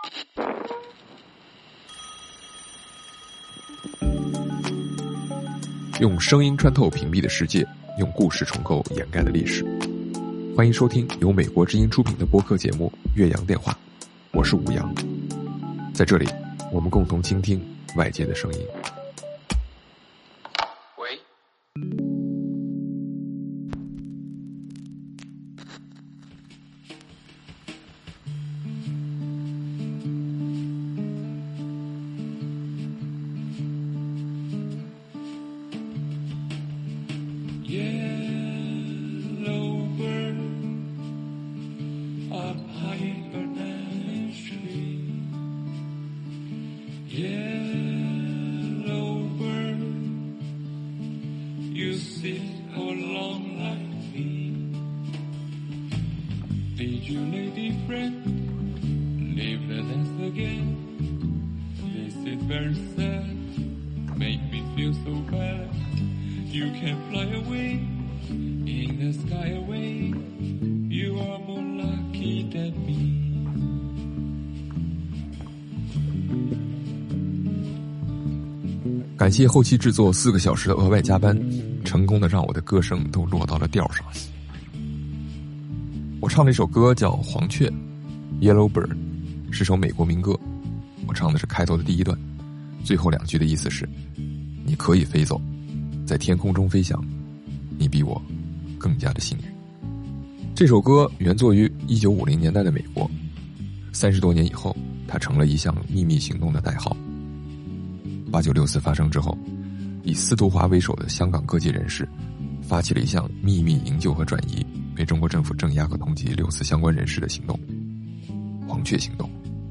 用声音穿透屏蔽的世界，用故事重构掩盖的历史。欢迎收听由美国之音出品的播客节目《岳阳电话》，我是武阳。在这里，我们共同倾听外界的声音。喂。感谢后期制作4个小时的额外加班，成功的让我的歌声都落到了调上。我唱了一首歌叫《黄雀》 Yellow Bird， 是首美国民歌。我唱的是开头的第一段，最后2句的意思是：你可以飞走，在天空中飞翔，你比我更加的幸运。这首歌原作于1950年代的美国，30多年以后，它成了一项秘密行动的代号。8964发生之后，以司徒华为首的香港各界人士发起了一项秘密营救和转移，被中国政府镇压和通缉6次相关人士的行动——黄雀行动。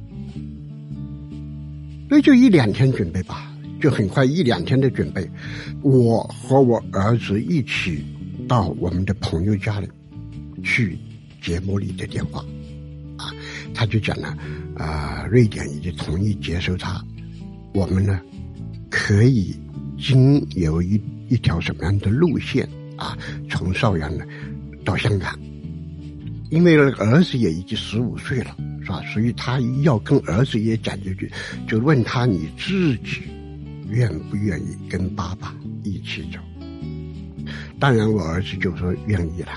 那就1-2天准备吧，就很快1-2天的准备。我和我儿子一起到我们的朋友家里去节目里的电话，他就讲了，瑞典已经同意接收他，我们呢可以经由一条什么样的路线从邵阳呢到香港，因为儿子也已经15岁了，是吧？所以他要跟儿子也讲这句，就问他你自己愿不愿意跟爸爸一起走。当然我儿子就说愿意了。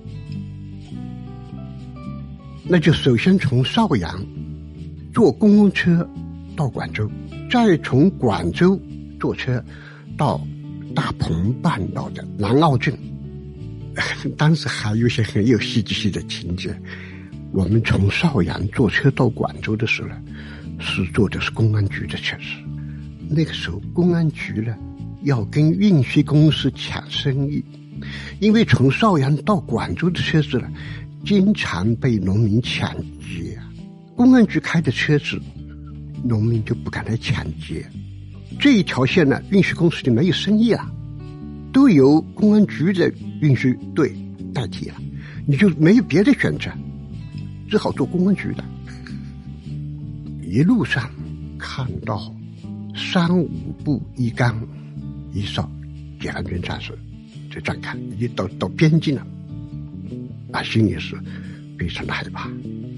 那就首先从邵阳坐公共车到广州，再从广州坐车到大鹏半岛的南澳镇。当时还有一些很有戏剧性的情节，我们从邵阳坐车到广州的时候呢，是坐的是公安局的车子。那个时候公安局呢要跟运输公司抢生意，因为从邵阳到广州的车子呢经常被农民抢劫，公安局开的车子农民就不敢来抢劫，这一条线呢运输公司就没有生意了，都由公安局的运输队代替了，你就没有别的选择，只好做公安局的。一路上看到3-5步一岗一哨检安军战士在站岗，已经到边境了，心里是非常的害怕。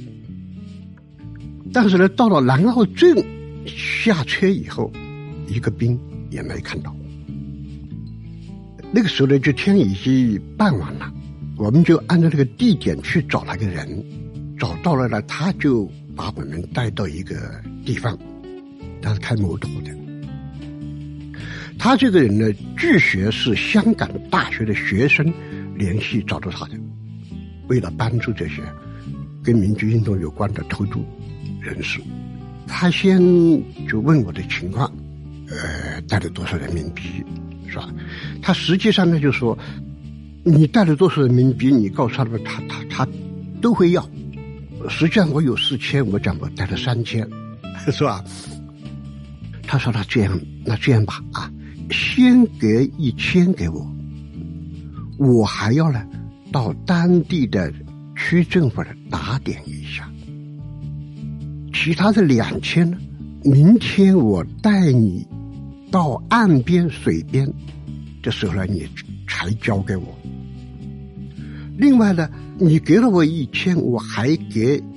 但是呢，到了南澳镇下车以后，一个兵也没看到。那个时候呢，就天已经傍晚了，我们就按照那个地点去找那个人，找到了呢，他就把我们带到一个地方，他是开摩托的。他这个人呢，据说是香港大学的学生联系找到他的，为了帮助这些跟民主运动有关的投注人士。他先就问我的情况，带了多少人民币，是吧？他实际上呢就说，你带了多少人民币，你告诉他们，他都会要。实际上我有4000，我讲我带了3000，是吧？他说那这样吧，先给1000给我，我还要呢到当地的区政府呢打点一下，其他的2000呢，明天我带你到岸边水边的时候呢，你才交给我。另外呢，你给了我1000，我还给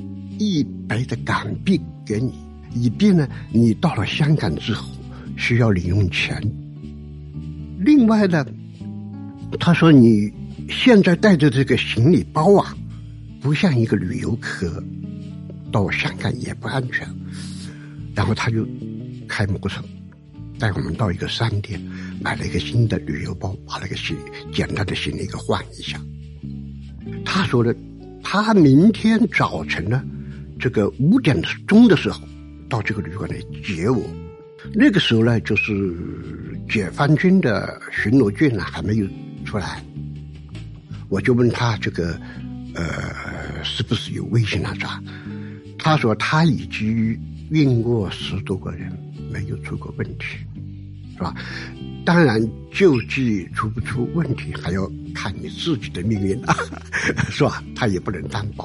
100的港币给你，以便呢你到了香港之后需要零用钱。另外呢，他说你现在带着这个行李包啊，不像一个旅游客，到香港也不安全。然后他就开摩托带我们到一个商店，买了一个新的旅游包，把那个简单的行李给换一下。他说的，他明天早晨呢，这个5点钟的时候到这个旅馆来接我。那个时候呢，就是解放军的巡逻舰呢还没有出来，我就问他这个是不是有危险啊啥？他说他已经运过10多个人，没有出过问题，是吧？当然救济出不出问题还要看你自己的命运啊，是吧？他也不能担保。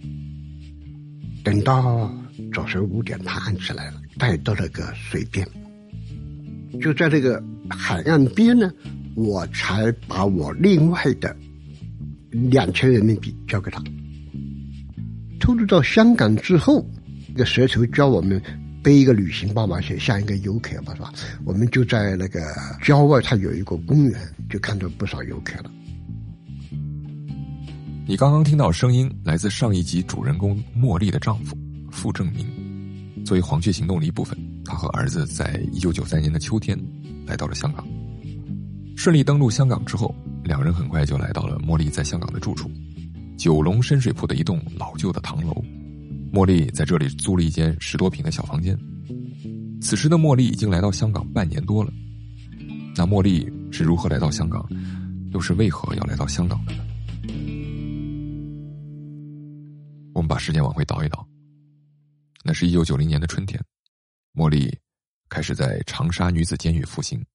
等到早晨5点他按起来了，带到那个水边，就在那个海岸边呢，我才把我另外的2000人民币交给他。偷渡到香港之后，这个蛇头教我们背一个旅行包嘛，像一个游客嘛，是吧？我们就在那个郊外，它有一个公园，就看到不少游客了。 你刚刚听到声音来自上一集主人公茉莉的丈夫傅正明。作为黄雀行动的一部分，他和儿子在1993年的秋天来到了香港。顺利登陆香港之后，两人很快就来到了茉莉在香港的住处——九龙深水埗的一栋老旧的唐楼。茉莉在这里租了一间10多平的小房间。此时的茉莉已经来到香港半年多了。那茉莉是如何来到香港，又是为何要来到香港的呢？我们把时间往回倒一倒，那是1990年的春天，茉莉开始在长沙女子监狱服刑。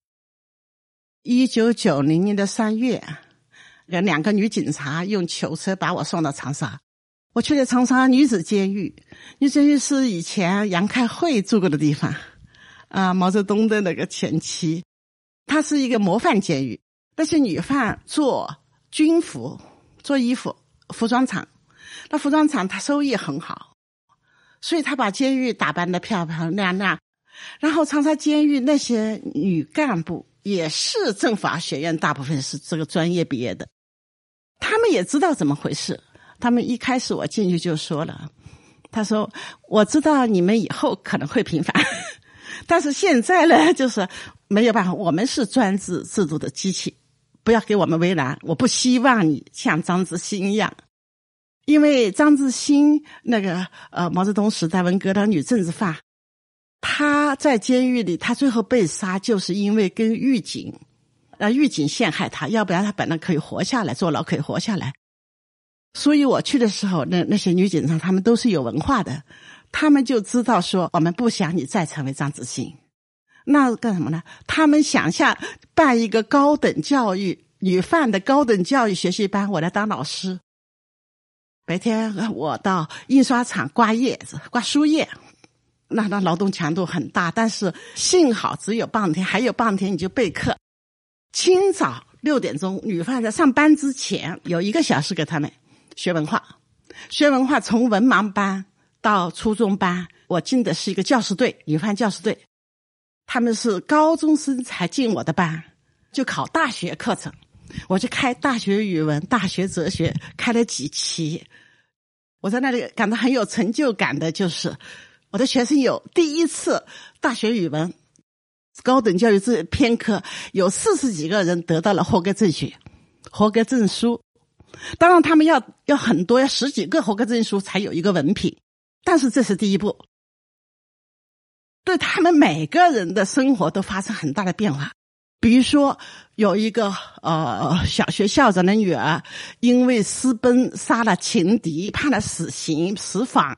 1990年的3月，有2个女警察用囚车把我送到长沙。我去了长沙女子监狱，女子监狱是以前杨开慧住过的地方，毛泽东的那个前妻。它是一个模范监狱，那些女犯做军服、做衣服，服装厂。那服装厂它收益很好，所以他把监狱打扮得漂漂亮亮。然后长沙监狱那些女干部也是政法学院，大部分是这个专业毕业的，他们也知道怎么回事。他们一开始我进去就说了，他说我知道你们以后可能会平反，但是现在呢就是没有办法，我们是专制制度的机器，不要给我们为难。我不希望你像张之新一样，因为张之新那个毛泽东时代文革的女政治犯，他在监狱里他最后被杀就是因为跟狱警陷害他，要不然他本来可以活下来，坐牢可以活下来。所以我去的时候，那些女警察她们都是有文化的，她们就知道说我们不想你再成为张之新。那干什么呢？他们想象办一个高等教育女犯的高等教育学习班，我来当老师。白天我到印刷厂刮叶子、刮书叶，那劳动强度很大，但是幸好只有半天，还有半天你就备课。清早6点钟，女犯在上班之前有1个小时给他们学文化。学文化从文盲班到初中班，我进的是一个教师队，女犯教师队。他们是高中生才进我的班，就考大学课程。我就开大学语文、大学哲学，开了几期。我在那里感到很有成就感的就是我的学生有第一次大学语文高等教育这篇课有40几个人得到了合格证学、合格证书。当然他们要很多，要10几个合格证书才有一个文凭，但是这是第一步，对他们每个人的生活都发生很大的变化。比如说有一个小学校长的女儿因为私奔杀了情敌，判了死刑10访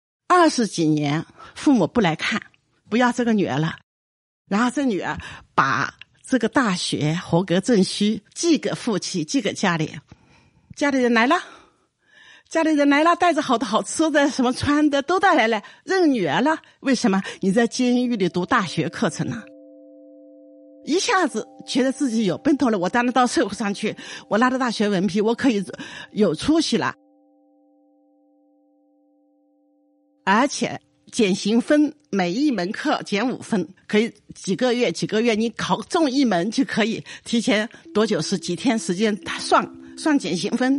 ，20几年父母不来看，不要这个女儿了。然后这女儿把这个大学合格证书寄给父亲，寄给家里，家里人来了，带着好多好吃的什么穿的都带来了，认女儿了。为什么？你在监狱里读大学课程呢？一下子觉得自己有奔头了，我当然到社会上去，我拿着大学文凭，我可以有出息了。 而且减刑分，每一门课减5分，可以几个月你考中一门就可以提前多久是几天时间，他算减刑分。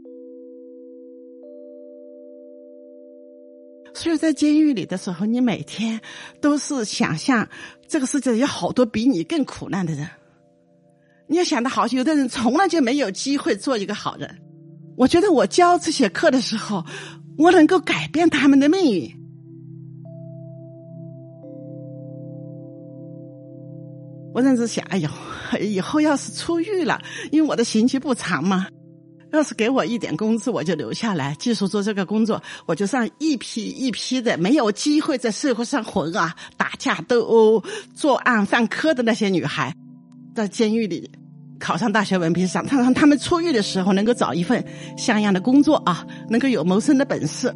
所以在监狱里的时候，你每天都是想象这个世界有好多比你更苦难的人。你要想得好，有的人从来就没有机会做一个好人。我觉得我教这些课的时候，我能够改变他们的命运。我甚至想，哎呦，以后要是出狱了，因为我的刑期不长嘛，要是给我一点工资，我就留下来继续做这个工作，我就让一批一批的没有机会在社会上混啊、打架斗殴、作案犯科的那些女孩，在监狱里考上大学文凭上，让他们出狱的时候能够找一份像样的工作啊，能够有谋生的本事。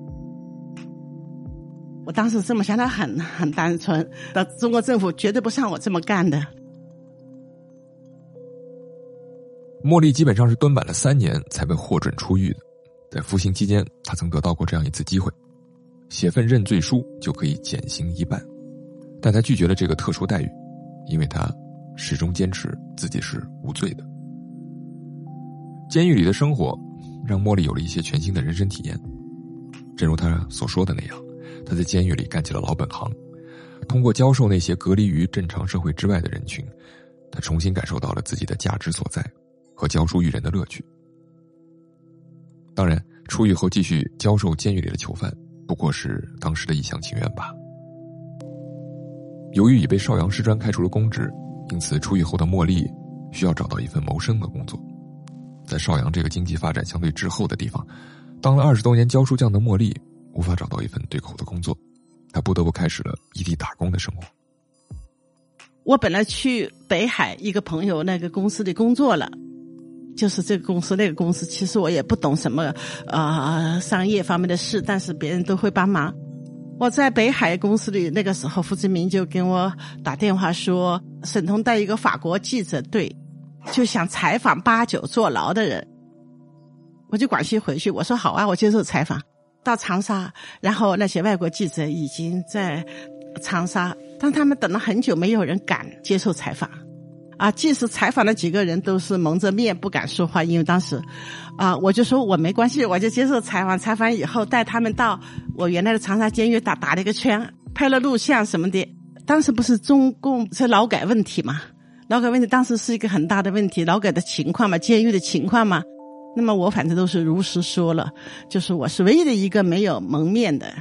我当时这么想的很单纯，那中国政府绝对不像我这么干的。 茉莉基本上是蹲满了3年才被获准出狱的。在服刑期间，她曾得到过这样一次机会，写份认罪书就可以减刑1半，但她拒绝了这个特殊待遇，因为她始终坚持自己是无罪的。监狱里的生活让茉莉有了一些全新的人生体验。正如她所说的那样，她在监狱里干起了老本行，通过教授那些隔离于正常社会之外的人群，她重新感受到了自己的价值所在和教书育人的乐趣。当然，出狱后继续教授监狱里的囚犯，不过是当时的一厢情愿吧。由于已被邵阳师专开除了公职，因此出狱后的茉莉需要找到一份谋生的工作。在邵阳这个经济发展相对滞后的地方，当了20多年教书匠的茉莉无法找到一份对口的工作，她不得不开始了异地打工的生活。 我本来去北海一个朋友那个公司里工作了，就是这个公司那个公司，其实我也不懂什么商业方面的事，但是别人都会帮忙。我在北海公司里，那个时候傅志明就跟我打电话说，沈彤带一个法国记者队，就想采访8、9坐牢的人。我就广西回去，我说好啊，我接受采访。到长沙，然后那些外国记者已经在长沙，但他们等了很久，没有人敢接受采访。即使采访的几个人都是蒙着面不敢说话，因为当时我就说我没关系，我就接受采访。采访以后带他们到我原来的长沙监狱打了一个圈，拍了录像什么的。当时不是中共是劳改问题嘛，劳改问题当时是一个很大的问题，劳改的情况嘛，监狱的情况嘛。那么我反正都是如实说了，就是我是唯一的一个没有蒙面的。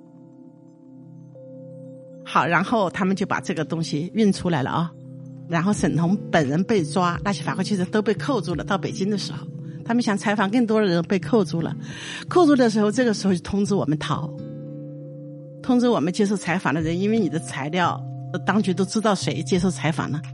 好，然后他们就把这个东西运出来了啊。然后沈彤本人被抓，那些法国记者都被扣住了。到北京的时候，他们想采访更多的人，被扣住了。扣住的时候，这个时候就通知我们逃，通知我们接受采访的人，因为你的材料当局都知道谁接受采访了。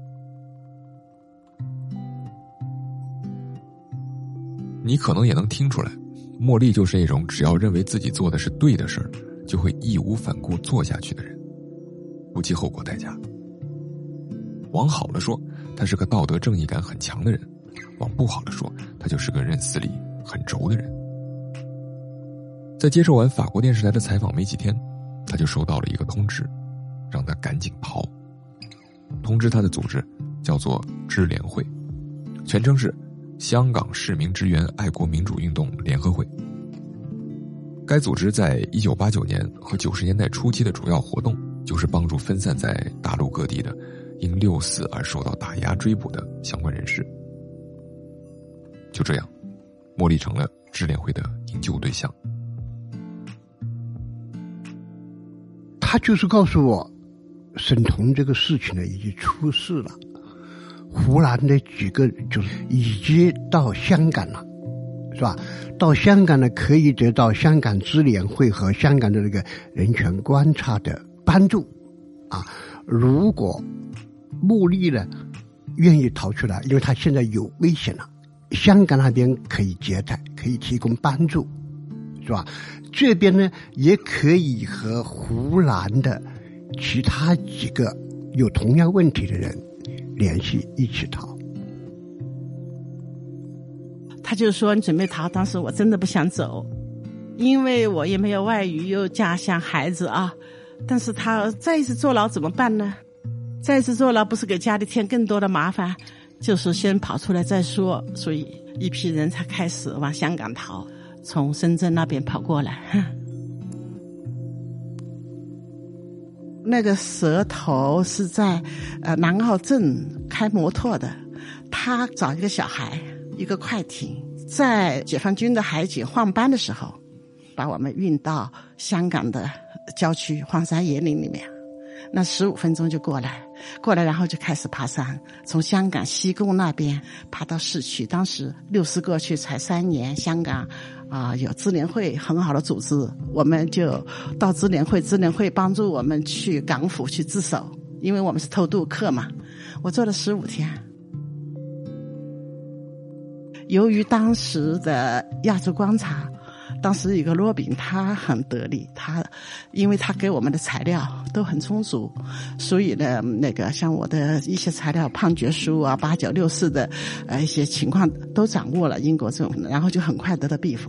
你可能也能听出来，茉莉就是那种只要认为自己做的是对的事儿，就会义无反顾做下去的人，不计后果代价。往好了说，他是个道德正义感很强的人；往不好了说，他就是个认死理很轴的人。在接受完法国电视台的采访没几天，他就收到了一个通知，让他赶紧逃。通知他的组织叫做支联会，全称是香港市民支援爱国民主运动联合会。该组织在1989年和90年代初期的主要活动，就是帮助分散在大陆各地的因6·4而受到打压追捕的相关人士。就这样，茉莉成了支联会的营救对象。 他就是告诉我，沈彤这个事情呢已经出事了，湖南的几个就是已经到香港了，是吧？到香港呢可以得到香港支联会和香港的那个人权观察的帮助如果茉莉呢愿意逃出来，因为他现在有危险了，香港那边可以接待，可以提供帮助，是吧？这边呢也可以和湖南的其他几个有同样问题的人联系，一起逃。 他就说你准备逃，当时我真的不想走， 因为我也没有外语，又家乡孩子啊，但是他再一次坐牢怎么办呢？再一次坐牢不是给家里添更多的麻烦，就是先跑出来再说，所以一批人才开始往香港逃，从深圳那边跑过来。那个蛇头是在南澳镇开摩托的，他找一个小孩，一个快艇，在解放军的海警换班的时候把我们运到香港的郊区荒山野岭里面，那15分钟就过来，然后就开始爬山，从香港西贡那边爬到市区。当时60过去才3年，香港有支联会很好的组织，我们就到支联会帮助我们去港府去自首，因为我们是偷渡客嘛。我做了15天。由于当时的亚洲观察，当时有个罗宾，他很得力，因为他给我们的材料都很充足，所以呢，那个像我的一些材料判决书啊，8964的一些情况都掌握了英国政府，然后就很快得到庇护。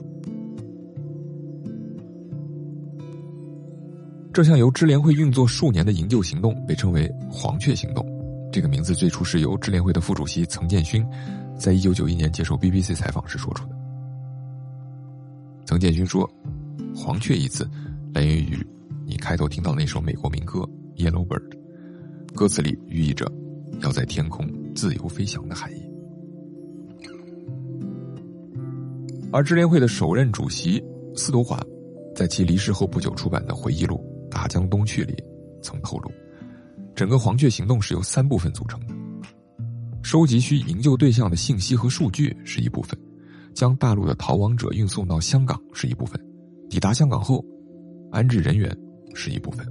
这项由支联会运作数年的营救行动被称为黄雀行动，这个名字最初是由支联会的副主席曾建勋在1991年接受 BBC 采访时说出的。曾建勋说，黄雀一词来源于你开头听到那首美国民歌 Yellow Bird， 歌词里寓意着要在天空自由飞翔的含义。而支联会的首任主席司铎华在其离世后不久出版的回忆录《大江东去》里曾透露，整个黄雀行动是由3部分组成的，收集需营救对象的信息和数据是一部分，将大陆的逃亡者运送到香港是一部分，抵达香港后安置人员是一部分。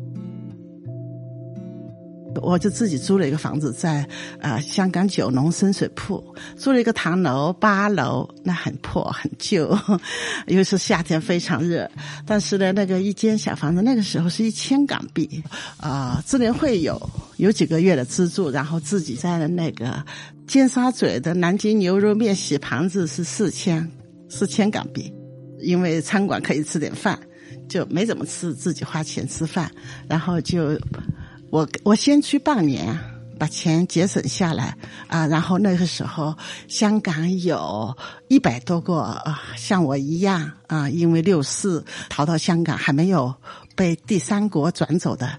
我就自己租了一个房子在香港九龙深水埗，租了一个唐楼8楼，那很破很旧，因为是夏天非常热，但是呢那个一间小房子那个时候是1000港币，支联会有几个月的资助，然后自己在那个尖沙咀的南京牛肉面洗盘子是4000港币，因为餐馆可以吃点饭，就没怎么吃，自己花钱吃饭，然后就我先去半年把钱节省下来然后那个时候香港有100多个像我一样因为64逃到香港还没有被第3国转走的。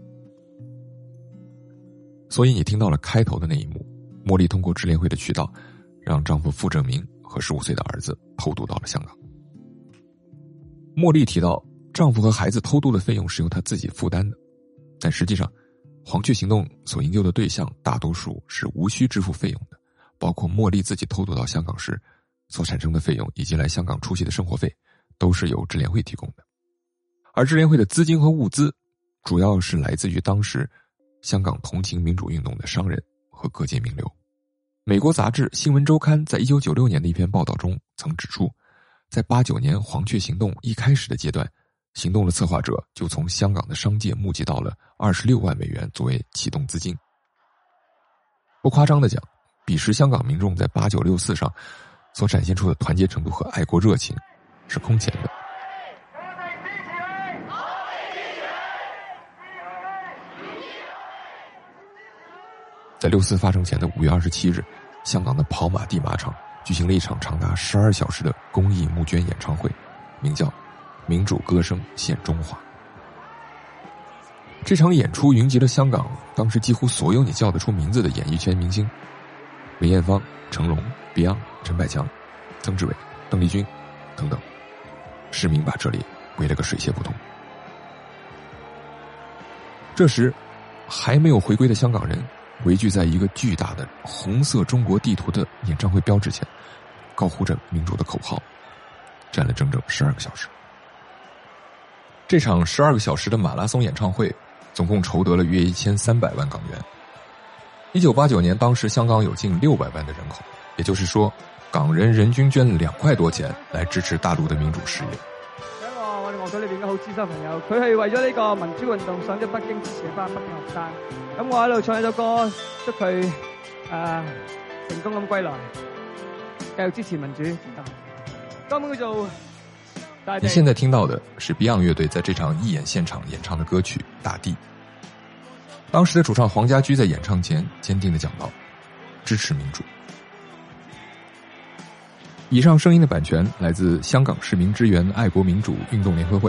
所以你听到了开头的那一幕，茉莉通过支联会的渠道让丈夫傅正明和15岁的儿子偷渡到了香港。茉莉提到丈夫和孩子偷渡的费用是由她自己负担的，但实际上黄雀行动所营救的对象大多数是无需支付费用的，包括茉莉自己偷渡到香港时所产生的费用以及来香港出席的生活费都是由支联会提供的。而支联会的资金和物资主要是来自于当时香港同情民主运动的商人和各界名流。美国杂志《新闻周刊》在1996年的一篇报道中曾指出，在89年黄雀行动一开始的阶段，行动的策划者就从香港的商界募集到了26万美元作为启动资金。不夸张地讲，彼时香港民众在8964上所展现出的团结程度和爱国热情是空前的。在64发生前的5月27日，香港的跑马地马场举行了一场长达12小时的公益募捐演唱会，名叫民主歌声献中华。这场演出云集了香港当时几乎所有你叫得出名字的演艺圈明星，梅艳芳、成龙、Beyond、陈百强、曾志伟、邓丽君等等，市民把这里围了个水泄不通。这时还没有回归的香港人围聚在一个巨大的红色中国地图的演唱会标志前，高呼着民主的口号，站了整整12个小时。这场12个小时的马拉松演唱会总共筹得了约1300万港元。1989年，当时香港有近600万的人口，也就是说，港人人均捐了2塊多錢來支持大陸的民主事業。 我哋樂隊裏邊嘅好資深朋友，佢係為咗呢個民主運動上咗北京支持翻北京學生。咁我喺度唱呢首歌，祝佢成功咁歸來，繼續支持民主。根本叫做你现在听到的是 Beyond 乐队在这场义演现场演唱的歌曲《大地》。当时的主唱黄家驹在演唱前坚定地讲道：支持民主。以上声音的版权来自香港市民支援爱国民主运动联合会。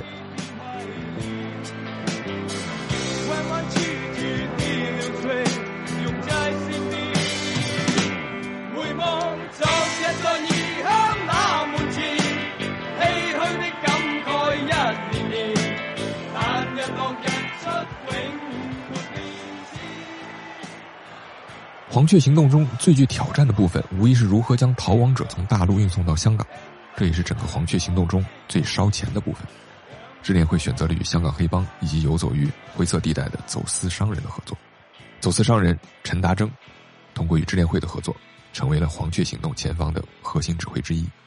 黄雀行动中最具挑战的部分，无疑是如何将逃亡者从大陆运送到香港，这也是整个黄雀行动中最烧钱的部分。支联会选择了与香港黑帮以及游走于灰色地带的走私商人的合作。走私商人陈达征通过与支联会的合作，成为了黄雀行动前方的核心指挥之一。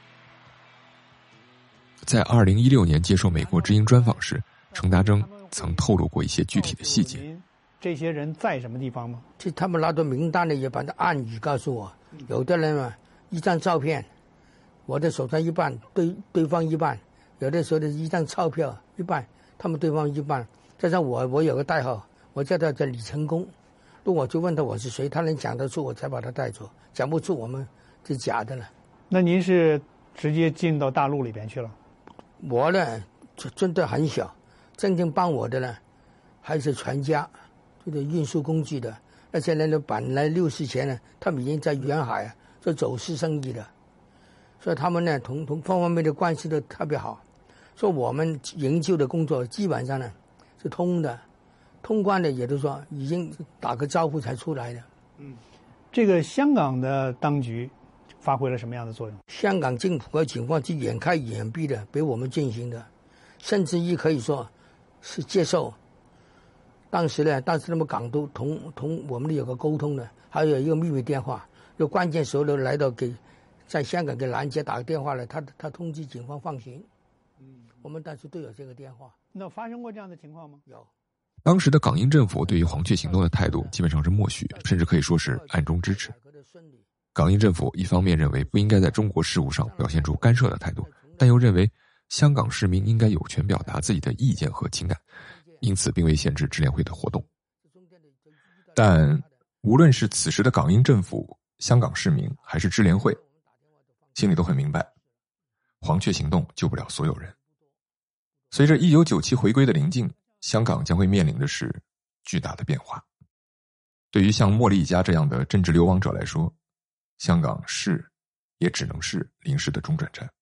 在2016年接受美国之音专访时，陈达征曾透露过一些具体的细节。 这些人在什么地方吗？ 就他们拿到名单的也把它暗语告诉我，有的人嘛，一张照片，我的手上一半，对方一半，有的时候的一张钞票一半，他们对方一半，加上我有个代号，我叫他叫李成功，如果我就问他我是谁，他能讲得出我才把他带走，讲不出我们就假的了。 那您是直接进到大陆里边去了？ 我呢，真的很小，真正帮我的呢，还是全家。这个运输工具的那些人呢，本来60前呢，他们已经在沿海做走私生意的，所以他们呢，同方方面的关系都特别好。所以我们营救的工作基本上呢是通的，通关的也就是说已经打个招呼才出来的。 这个香港的当局发挥了什么样的作用？ 香港政府的情况是眼开眼闭的给我们进行的，甚至于可以说是接受。当时他们港督同我们有个沟通的，还有一个秘密电话，有关键时候来到在香港给拦截打个电话来，他通知警方放行。我们当时都有这个电话。 那发生过这样的情况吗？ 有。 当时的港英政府对于黄雀行动的态度基本上是默许，甚至可以说是暗中支持。港英政府一方面认为不应该在中国事务上表现出干涉的态度，但又认为香港市民应该有权表达自己的意见和情感，因此并未限制支联会的活动。但无论是此时的港英政府、香港市民还是支联会，心里都很明白，黄雀行动救不了所有人。随着1997回归的临近，香港将会面临的是巨大的变化。对于像莫莉一家这样的政治流亡者来说，香港也只能是临时的中转站。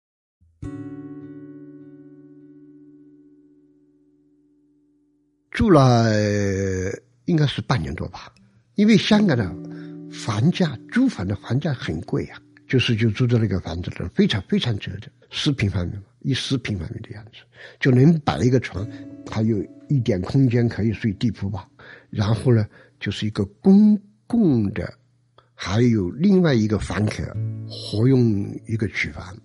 住了应该是半年多吧，因为香港的房价，租房的房价很贵啊，就住在那个房子里，非常非常折的，10平方米嘛，10平方米的样子，就能摆一个床，还有一点空间可以睡地铺吧。然后呢，就是一个公共的，还有另外一个房客合用一个厨房。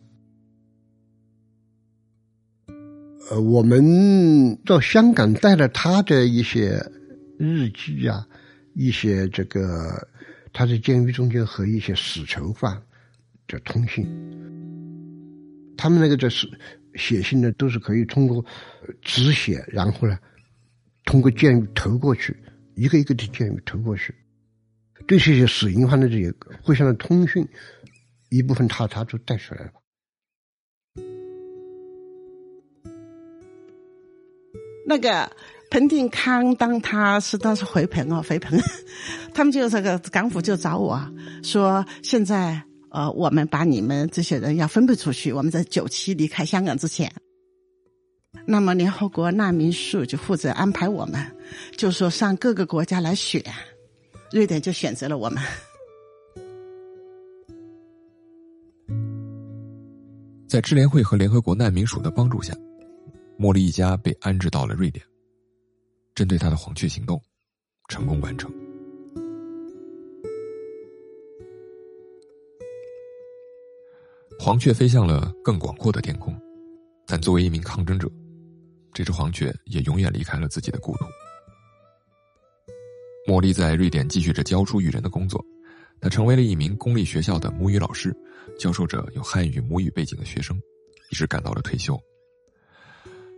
我们到香港带了他的一些日记啊，一些他在监狱中间和一些死囚犯的通信，他们写信呢都是可以通过纸写，然后呢通过监狱投过去，一个一个的监狱投过去。对这些死刑犯的这些互相的通讯，一部分他就带出来了。 那个彭定康当时回彭，他们就这个港府就找我说，现在我们把你们这些人要分配出去，我们在97离开香港之前，那么联合国难民署就负责安排我们，就说上各个国家来选，瑞典就选择了我们。 在支联会和联合国难民署的帮助下，莫莉一家被安置到了瑞典，针对他的黄雀行动成功完成。黄雀飞向了更广阔的天空，但作为一名抗争者，这只黄雀也永远离开了自己的故土。莫莉在瑞典继续着教书育人的工作，她成为了一名公立学校的母语老师，教授着有汉语母语背景的学生，一直赶到了退休。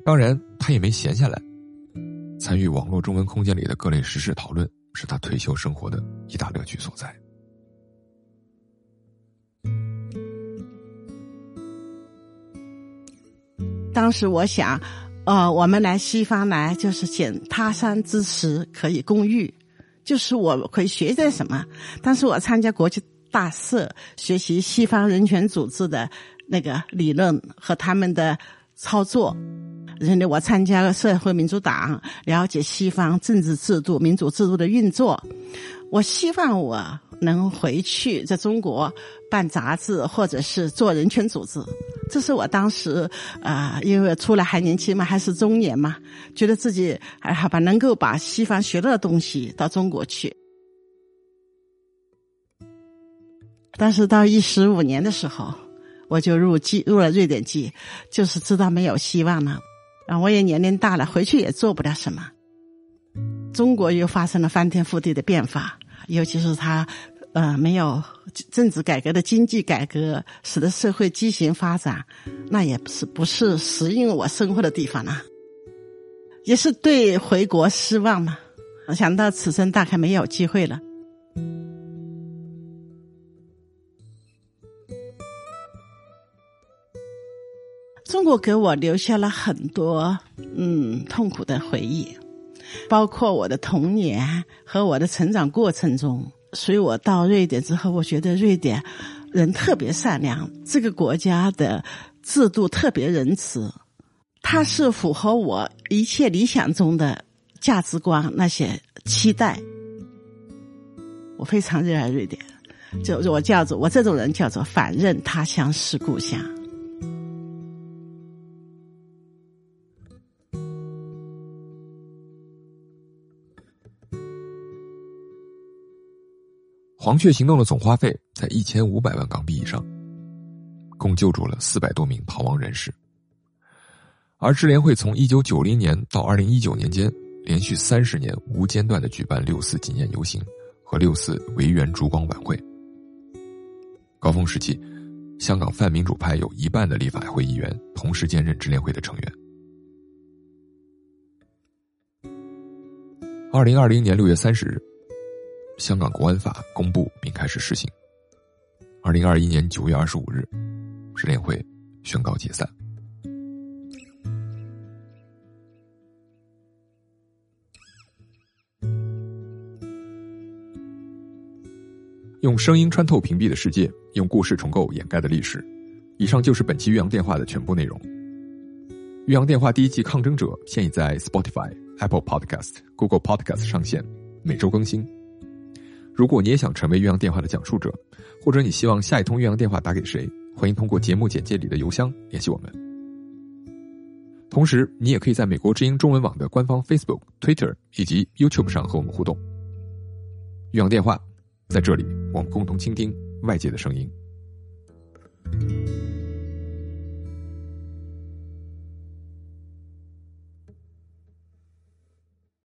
当然他也没闲下来，参与网络中文空间里的各类时事讨论是他退休生活的一大乐趣所在。 当时我想我们来西方来就是捡他山之石可以攻玉，就是我可以学点什么。当时我参加国际大社，学习西方人权组织的那个理论和他们的操作。我参加了社会民主党，了解西方政治制度、民主制度的运作。我希望我能回去在中国办杂志，或者是做人权组织。这是我当时因为出来还年轻嘛，还是中年嘛，觉得自己好吧，能够把西方学到的东西到中国去。但是到15年的时候，我就入了瑞典记，就是知道没有希望了。我也年龄大了，回去也做不了什么。中国又发生了翻天覆地的变化，尤其是它没有政治改革的经济改革，使得社会畸形发展，那也不是适应我生活的地方了，也是对回国失望嘛。想到此生大概没有机会了。中国给我留下了很多痛苦的回忆，包括我的童年和我的成长过程中。所以我到瑞典之后，我觉得瑞典人特别善良，这个国家的制度特别仁慈，它是符合我一切理想中的价值观，那些期待。我非常热爱瑞典，我这种人叫做反认他乡是故乡。 黄雀行动的总花费在1500万港币以上，共救助了400多名逃亡人士。而支联会从1990年到2019年间，连续30年无间断地举办6·4纪念游行和6·4维园烛光晚会。高峰时期，香港泛民主派有1半的立法会议员同时兼任支联会的成员。2020年6月30日，香港国安法公布并开始施行。2021年9月25日，支联会宣告解散。用声音穿透屏蔽的世界，用故事重构掩盖的历史。以上就是本期岳阳电话的全部内容。岳阳电话第1季抗争者现已在 Spotify、Apple Podcast、Google Podcast 上线，每周更新。如果你也想成为岳阳电话的讲述者，或者你希望下一通岳阳电话打给谁，欢迎通过节目简介里的邮箱联系我们。同时，你也可以在美国之音中文网的官方 Facebook、Twitter 以及 YouTube 上和我们互动。岳阳电话，在这里我们共同倾听外界的声音。